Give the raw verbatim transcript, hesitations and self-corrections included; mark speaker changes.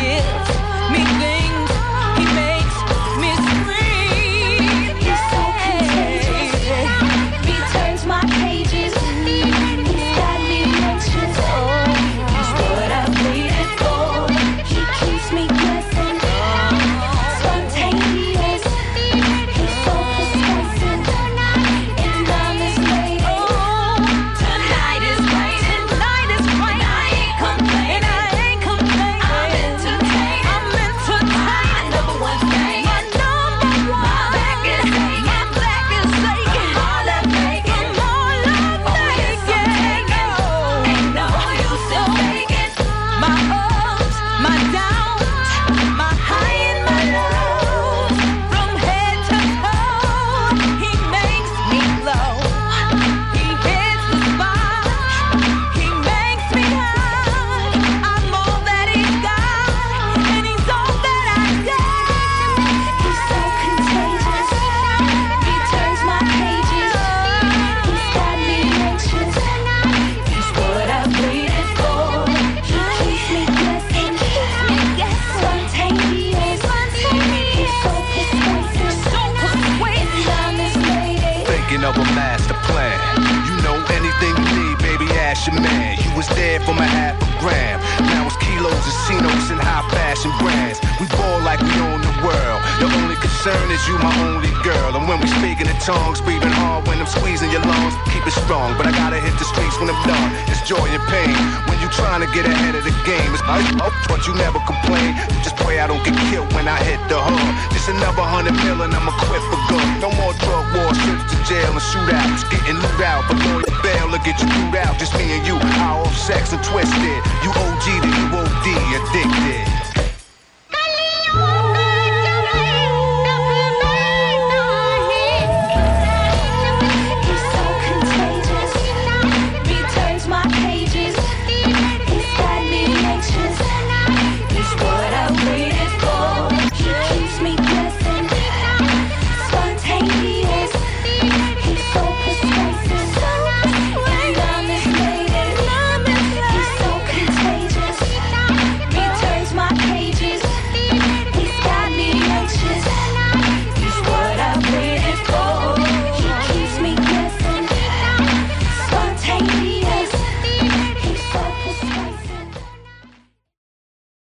Speaker 1: gives me things, he makes me scream.
Speaker 2: He's so contagious, he turns my pages. He's got me anxious, he's what I've waited for. He keeps me guessing, spontaneous. He's so persuasive, and I'm his lady.
Speaker 1: Tonight is right, tonight is right. I ain't complaining, I ain't complaining. I'm entertained, I'm entertained. My number one thing, my number one. My back is aching, my back is aching. All that faking, all that faking. Ain't no use in faking. My ups, my downs, my high and my lows. From head to toe, he makes me glow. He hits the spot, he makes me high. I'm all that he's got, and he's all that I got.
Speaker 2: He's so contagious, he turns my pages. He's got me anxious, he's what I've waited for. He keeps me guessing, spontaneous. He's so persuasive,
Speaker 1: So persuasive.
Speaker 2: and I'm his lady.
Speaker 3: Thinking of a master plan. You know anything you need, baby, ask your man. You was there for my half a gram. Now it's kilos, casinos, and high fashion brands. We ball like we own the world. The only concern is you, my only girl. And when we speaking in tongues, breathing hard when I'm squeezing your lungs. Keep it strong, but I gotta hit the streets when I'm done. It's joy and pain when you trying to get ahead of the game. It's I hope, but you never complain. You just pray I don't get killed when I hit the hood. Just another hundred million, I'ma quit for good. No more drug wars, trips to jail and shootouts. Getting loot out, but lawyer bail will get you through out. Just me and you, our sex and twisted. You O G to you O D, addicted.